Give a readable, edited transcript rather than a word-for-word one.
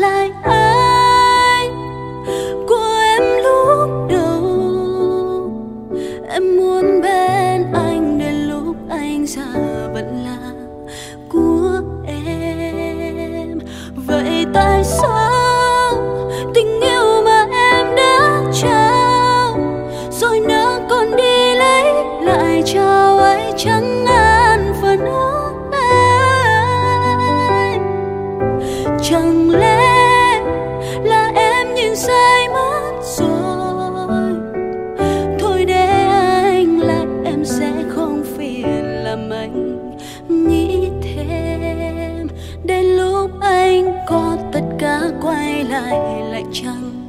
lại anh của em lúc đầu. Em muốn bên anh đến lúc anh già vẫn là của em. Vậy tại sao tình yêu mà em đã trao rồi nó còn đi lấy lại trao ấy chẳng an phần hữu anh? Chẳng lẽ là em nhìn sai mất rồi? Thôi để anh lại, em sẽ không phiền làm anh nghĩ thêm. Đến lúc anh có tất cả quay lại lại chẳng